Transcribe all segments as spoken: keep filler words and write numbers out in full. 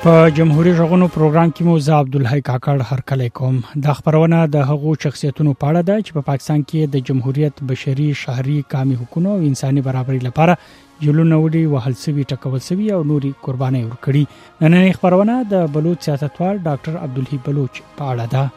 په جمهوریت غونو پروګرام کې مو ز عبدالحی کاکړ هرکلی کوم. د خبرونه د هغو شخصیتونو په اړه ده چې په پاکستان کې د جمهوریت بشري شهري کامي حقوقو او انساني برابرۍ لپاره جلونه وړي وهل سوي ټکول سوي او نوري قرباني ورکړي. نننۍ خبرونه د بلوچ سیاستوال ډاکټر عبدالحی بلوچ په اړه ده.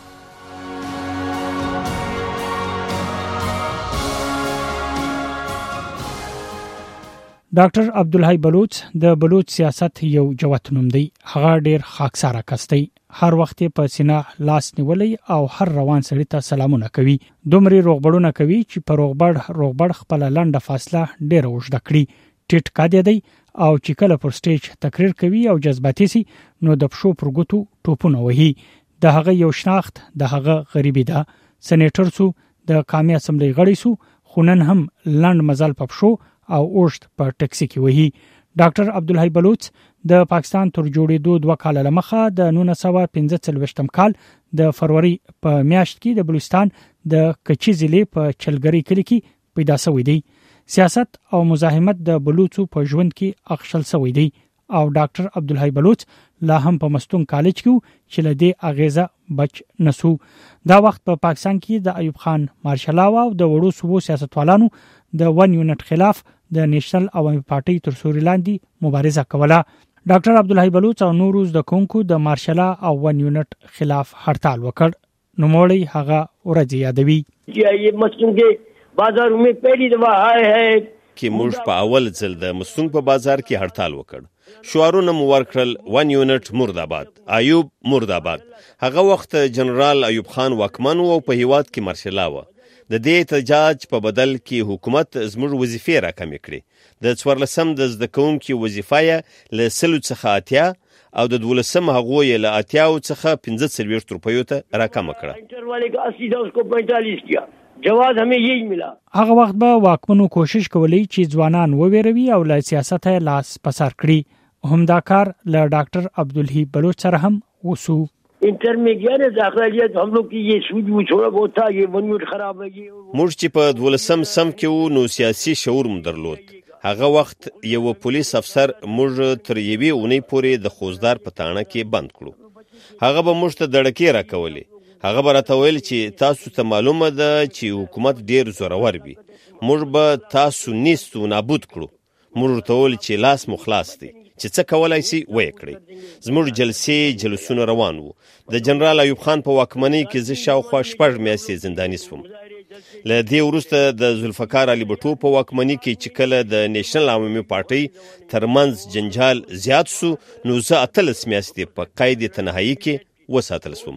ډاکټر عبدالحی بلوچ د بلوچ سیاست یو جوت نوم دی. هغه ډیر خاکساره کس دی. هر وخت په سینه لاس نیولې او هر روان سړی ته سلامونه کوي. دومره روغبړونه کوي چې په روغبړ روغبړ خپل لنډه فاصله ډیر اوږده کړي. ټیټ کادی دی او چې کله پر سټیج تقریر کوي او جذباتي سي نو د پښو پر ګوتو ټوپونه وهي. د هغه یو شناخت د هغه غریبي ده. سېنیټر سو د قومي اسمبلی غړی سو خونن هم لند مزل په پښو او اوشت په ټکسي کې وهي. ډاکټر عبدالحی بلوچ د پاکستان تر جوړېدو دوه کال لمخه د نولس سوه پنځه څلوېښتم کال د فروری په میاشت کې د بلوچستان د کچي ضلع په چلګری کلی کې پیدا شوی دی. سیاست او مزاحمت د بلوچو په ژوند کې اخشل شوی دی او ډاکټر عبدالحی بلوچ لا هم په مستون کالج کې چې لدې اغیزه بچ نسو. دا وخت په پا پاکستان کې د ایوب خان مارشلاو او د وړو صوبو سیاستوالانو د ون یونټ خلاف د نېشنل عوامي پارټي تر سوري لاندې مبارزه کوله. ډاکټر عبدالحی بلوچ او نورو د کونکو د مارشلا او ون یونټ خلاف هړتال وکړ. نوموړی هغه ورځ یادوي. یہ مستون کې بازار میں پہلی دفعہ آئے ہیں کې موږ په اول ځل د مستون په بازار کې هړتال وکړ. شعارونه مو ورکړل ون یونټ مرداباد، ایوب مرداباد. هغه وخت جنرال ایوب خان واکمن او په هیواد کې مارشلا و. د دې احتجاج په بدل کې حکومت زموږ وظیفې راکمې کړې. د څوارلسم د زده کوونکو وظیفه یې له سلو څخه اتیا او د دولسم هغو یې له اتیاو څخه پنځه څلوېښت روپیو ته راکمه کړه. انټر والے کا اسی تھا اس کو پینتالیس کیا. جواز ہمیں یہی ملا. هغه وخت به واکمنو کوشش کولی چې ځوانان وویروي او له سیاست لاس پسار کړي. همدا کار له ډاکټر عبدالحی بلوچ سره هم وسو. انٹر میں گیا نا داخلہ لیا تو ہم لوگ کی یہ سوچ وہ چھوڑا بہت تھا یہ ون یونٹ خراب ہے. موږ چې په دولسم سم کې وو نو سیاسي شعور مو درلود. هغه وخت یو پولیس افسر موږ تر یوې اونۍ پورې د خوزدار په تاڼه کې بند کړو. هغه به موږ ته دړکې راکولې. هغه به راته ویل چې تاسو ته معلومه ده چې حکومت ډیر زورور وي. موږ به تاسو نیست و نابود کړو. موږ ورته ویل چې لاس مو خلاص دی چې څه کولای سي ویې کړئ. زموږ جلسې جلسونه روان وو. د جنرال ایوب خان په واکمنۍ کې زه شاوخوا شپږ میاشتې زنداني شوم. له دې وروسته د ذوالفقار علي بټو په واکمنۍ کې چې کله د نېشنل عوامي پارټۍ ترمنځ جنجال زیات سو نو زه اتلس میاشتې په قید تنهایی کې وساتل شوم.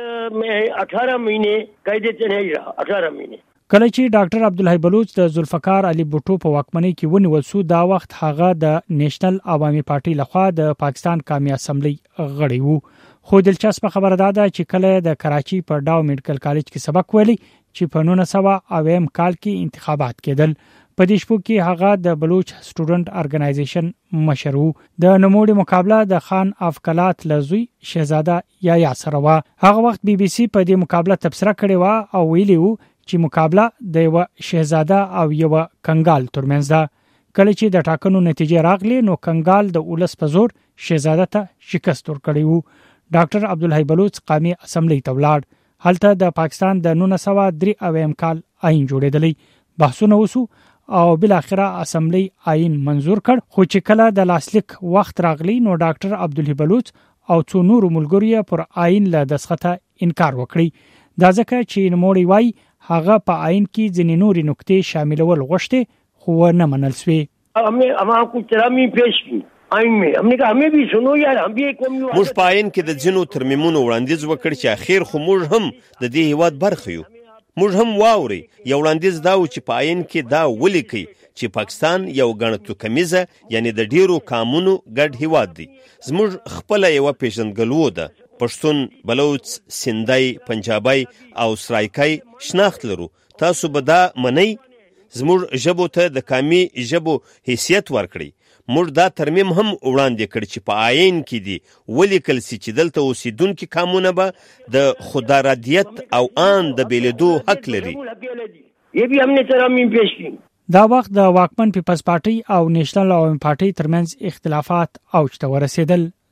اٹھارہ مہینے قید تنهایی رہا. اٹھارہ مہینے کله چې ډاکټر عبدالحی بلوچ د ذوالفقار علي بټو په واکمنۍ کې ونیول شو دا وخت هغه د نېشنل عوامي پارټي لخوا د پاکستان قومي اسمبلی غړی وو. خو دلچسپه خبره ده چې کله د کراچي په ډاو میډیکل کالج کې سبق ویلي چې په نولس سوه اویم کال کې انتخابات کېدل. په دې شپو کې هغه د بلوچ سټوډنټ ارګنایزیشن مشر وو. د نوموړي مقابله د خان اف کلات لزوی شهزاده یایا سره و. هغه وخت بي بي سي په دې مقابله تبصره کړې و او ویلي وو چې مقابله د یو شهزاده او یو کنګال ترمنځ ده. کله چې د ټاکنو نتیجې راغلي نو کنګال د ولس په زور شهزاده ته شکست ورکړی وو. ډاکټر عبدالحی بلوچ قومي اسمبلی ته ولاړ. هلته د پاکستان د نولس سوه درې اویم کال آئین جوړېدلی. بحثونه وسو او بل اخره اسمبلی آئین منظور کړ. خو چې کله د لاسلیک وخت راغلی نو ډاکټر عبدالحی بلوچ او څو نورو ملګرو پر آئین له دسخطه انکار وکړي. دا ځکه چې نوموړی وایي هغه په آئین کې ځینې نورې نکتې شاملول غوښتې خو نه منل سوې. ہم نے عوام کو ترامیم پیش کی آئین میں. ہم نے کہا ہمیں بھی سنو یار ہم بھی ایک قوم یو. موږ په آئین کې د ځینو ترمیمونو وړاندیز وکړ چې اخیر خو موږ هم د دې هیواد برخه یو. موږ هم واوري یو وړاندیز دا و چې په آئین کې دا ولیکي چې پاکستان یو ګڼ توکمیزه یعنی د ډیرو قومونو ګډ هیواد دی. زموږ خپله یوه پیژندګلوي ده. پښتون، بلوچ، سندای، پنجابی او سرایکای شناخت لرو. تاسو به دا منئ. زموږ ژبو ته د قومي ژبو حیثیت ورکړئ. موږ دا ترمیم هم وړاندې کړ چې په آئین کې دی ولیکل سي چې دلته اوسیدونکي قومونه به د خودارادیت او آن د بیلیدو حق لري. یہ بھی ہم نے ترامیم پیش کی. دا وخت د واکمن پیپلز پارټي او نېشنل عوامي پارټي ترمنځ اختلافات اوج ته ورسېدل.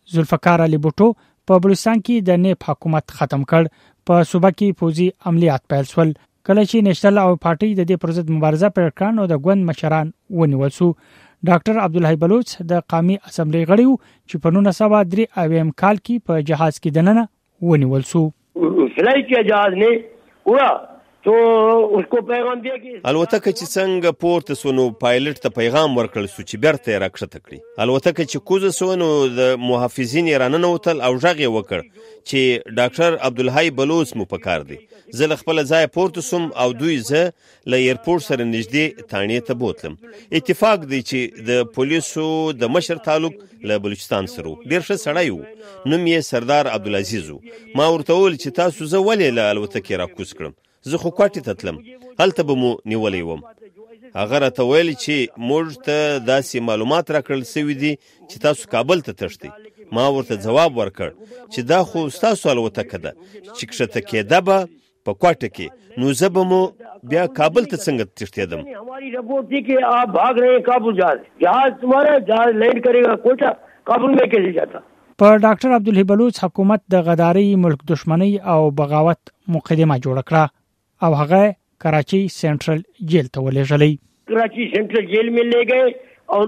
ذوالفقار علي بوټو په بلوچستان کې د نیب حکومت ختم کړ. په صوبه کې فوجي عملیات پیل شول. کله چې نېشنل او پارټي د دې پر ضد مبارزه پیل کړه نو د ګوند مشران ونیول شو. ډاکټر عبدالحی بلوچ د قومي اسمبلی غړی و چې په نولس سوه درې اویا کال کې په جهاز کې دننه ونیول شو. فلائی کیا جهاز نے اڑا تو اس کو پیغام دیا کہ الوتکه چې څنګه پورته سو نو پایلټ ته پیغام ورکړل سو چې بیرته یې راکښته کړي. الوتکه چې کوزه سو نو د محافظین یې راننوتل او غږ یې وکړ چې ډاکټر عبدالحی بلوچ مو پکار دی. زه له خپل ځای پورته سوم او دوی زه له ایرپورټ سره نږدې تانې ته بوتلم. اتفاق دی چې د پولیسو د مشر تعلق له بلوچستان سره ډیر ښه سړی و. نوم یې سردار عبدالعزیز و. ما ورته وویل چې تاسو زه ولې له الوتکې راکوز کړم. زه خو کوټې ته تلم، هلته به مو نیولی وم. هغه راته ویل چې موږ ته داسې معلومات راکړل سوي دي چې تاسو کابل ته تښتئ. ما ورته ځواب ورکړ چې دا خو ستاسو الوتکه ده چې کښته کېده به په کوټه کې، نو زه به مو بیا کابل ته څنګه تښتېدم. ہماری رپورٹ تھی کہ آپ بھاگ رہے ہیں کابل جہاز جہاز تمہارا جہاز لینڈ کرے گا کوٹا، کابل میں کیسے جاتا. په ډاکټر عبدالحی بلوچ حکومت د غداري، ملک دشمنی او بغاوت مقدمه جوړ کړه او هغه کراچي سنټرل جیل ته ولېږلی. کراچی سینٹرل جیل میں لے گئے اور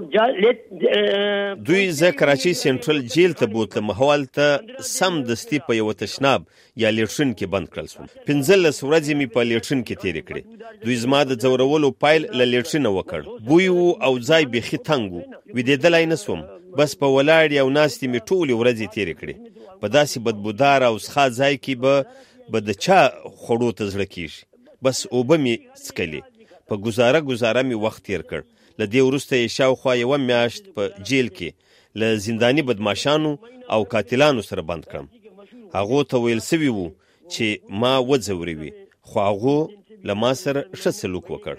دوی زه کراچي سنټرل جیل ته بوتلم. هوالته سم دستي په یو تشناب یا لیټرین کې بند کړل شوم. پنځلس ورځې مې په لیټرین کې تیرې کړې. دوی زما د ځورولو پایل له لیټرین وکړ. بوی وو او ځای بیخي تنګ وو، ویدېدلی نه سوم. بس په ولاړ او ناستې مې ټولې ورځې تیرې کړې. په داسې بدبودار او څښا ځای کې به به د چا خوړو ته زړه کېږي. بس اوبه مې څښلې. په ګزاره ګزاره مې وخت تیر کړ. له دې وروسته یې شاوخوا یوه میاشت په جیل کې له زنداني بدماشانو او قاتلانو سره بند کړم. هغو ته ویل سوي وو چې ما وځوروي، خو هغو له ما سره ښه سلوک وکړ.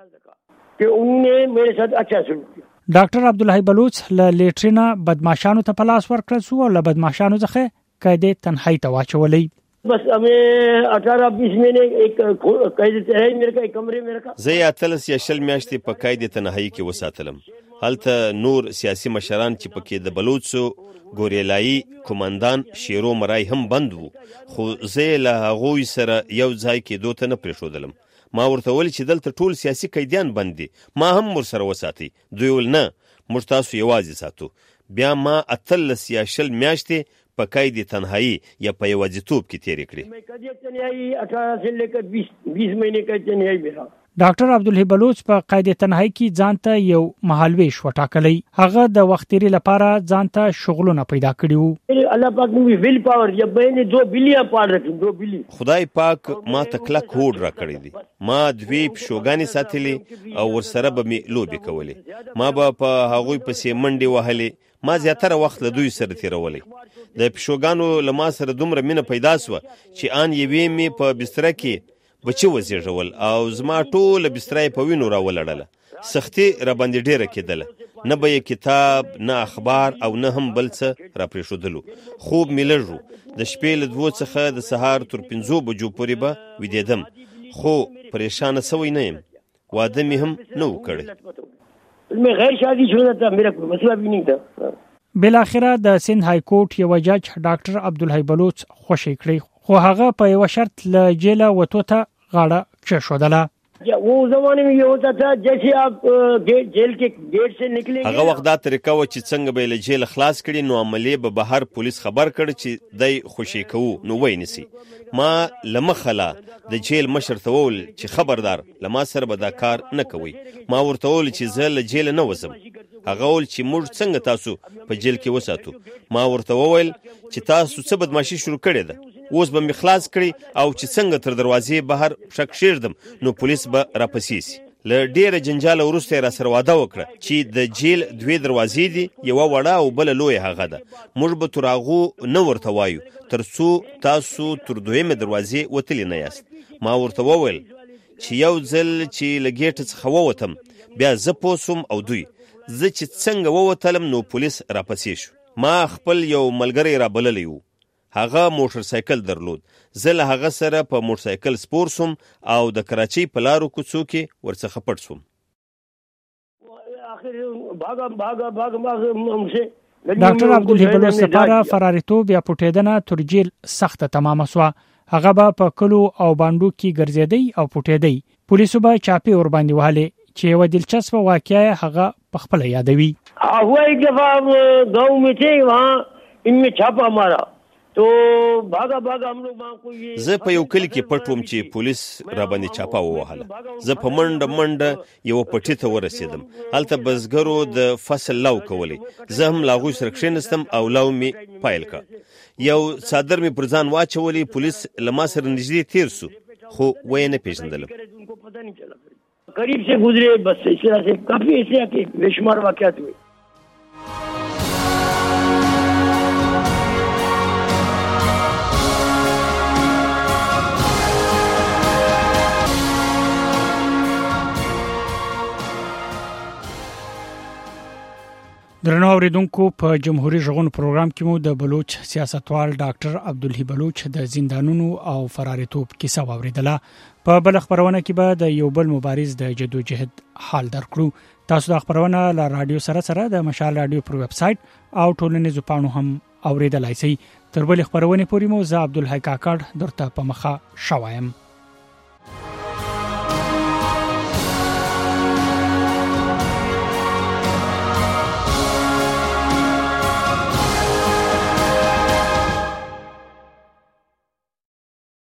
ډاکټر عبدالحی بلوچ له لیټرینا بدماشانو ته په لاس ورکړل شو او له بدماشانو څخه قید تنهایی ته واچولی. بس ہمیں اٹھارہ بیس مہینے ایک قید تنہائی میرے کا ایک کمرے میں رکھا. زه یې اتلس یا شل میاشتې په قید تنهایی کې وساتلم. هلته نور سیاسي مشران چې پکې د بلوچو ګوریلایي کماندان شیرو مرای هم بند وو، خو زه له هغوی سره یو ځای کېدو ته نه پرېښودلم. ما ورته ویل چې دلته ټول سیاسي قیدیان بند دي، ما هم ورسره وساتئ. دوی ویل نه، موږ تاسو یوازې ساتو. بیا ما اتلس یا شل میاشتې په قید تنهایی یا په یوازیتوب کې تیرې کړې. ډاکټر عبدالحی بلوچ په قید تنهایی کې ځان ته یو مهالویش وټاکلی. هغه د وخت تیري لپاره ځان ته شغلونه پیدا کړي وو. الله پاک مې ویل پاور یا بینه دو بلیاں پال رکھي دو بلی. خدای پاک ما ته کلک هوډ را کړی دی. ما دوی پښوګانې ساتلې او ورسره به مې لوبې کولې. ما به په هغوی پسې منډې وهلې. ما زیاتره وخت له دوی سره تیرولی. د پښوګانو له ما سره دومره مینه پیدا سوه چې آن یوې مې په بستره کې بچي وزېږول او زما ټوله بستره یې په وینو راولړله. سختي راباندې ډېره کېدله. نه به یې کتاب، نه اخبار او نه هم بل څه را پرېښودلو. خوب مې لږ و. د شپې له دوو څخه د سهار تر پنځو بجو پورې به ویدېدم، خو پریشانه سوی نه یم. واده مې هم نه و کړی. میں غیر شادی شدہ تھا، میرا کوئی مسئلہ بھی نہیں تھا. بالاخره د سند های کورټ یو جج ډاکټر عبدالحی بلوچ خوشی کړی، خو هغه په یو شرط له جیله وتو ته غاړه کېښودله. وہ زمانے میں یہ ہوتا تھا جیسے آپ جیل کے گیٹ سے نکلیں. هغه وخت دا طریقه و چې څنګه به له جیل خلاص کړي نو عملی به بهر پولیس خبر کړ چې دای خوشی کوو نو وای نسی. ما لمخلا د جیل مشر ته وول چې خبردار لما سره به دا کار نه کوي. ما ورته وول چې زه له جیل نه وځم. هغه ول چې موږ څنګه تاسو په جیل کې وساتو. ما ورته وویل چې تاسو څه بدمعشي شروع کړې ده، اوس به مې خلاص کړي او چې څنګه تر دروازې بهر پښه کښېږدم نو پولیس به راپسې سي. له ډېره جنجاله وروسته یې راسره واده وکړه چې د جیل دوې دروازې دي، یوه وړه او بله لویه هغه ده. موږ به تر هغو نه ورته وایو تر څو تاسو تر دویمې دروازې وتلي نه یاست. ما ورته وویل چې یو ځل چې له ګیټه څخه ووتم بیا زه پوه سوم او دوی. زه چې څنګه ووتلم نو پولیس راپسې شو. ما خپل یو ملګری رابللی و، هغه موټر سایکل درلود. زه له هغه سره په موټر سایکل سپور سوم او د کراچۍ په لارو کوڅو کې ورڅخه پټ سوم. آخر بھاگا بھاگا بھاگا بھاگا ہم سے ډاکټر عبدالحی بلوچ لپاره فراریتوب یا پټېدنه تر جیل سخته تمامه شوه. هغه به په کلو او باندو کې ګرځېدی او پټېدی. پولیسو به چاپی ور باندې وهلې چې یو دلچسپ واقعه هغه په خپل یادوي. हुआ एक दफा गांव में थे, वहाँ इनमें छापा मारा तो भागा भागा हम लोग वहाँ को ये زه په یو کلی کې پټ وم چې پولیس را باندې چاپا ووهله. زه په منډه منډه یو پټي ته ورسېدم. هلته بزګرو د فصل لو کولی. زه هم لاغوی سره کښېنستم او لو می پایل کا. یو څادر می پر ځان واچولی. پولیس له ما سره نږدې تیر سو خو وې نه پیژندلم. करीब से गुजरे, बस इस तरह से काफी ऐसे के बेशुमार वाकयात हुए. درنو اوریدونکو په جمهوریت ژغون پروګرام کې مو د بلوچ سیاستوال ډاکټر عبدالحی بلوچ د زندانونو او فراریتوب کیسه واوریدله. په بل خبرونه کې به د یو بل مبارز د جدوجہد حال درکړو. تاسو د خبرونه له رادیو سره سره د مشال رادیو پر ویب سټ او ټولنیزو پاڼو هم اوریدلای شئ. تر بل خبرونه پورې مو زه عبدالحی کاکړ درته په مخه شوایم.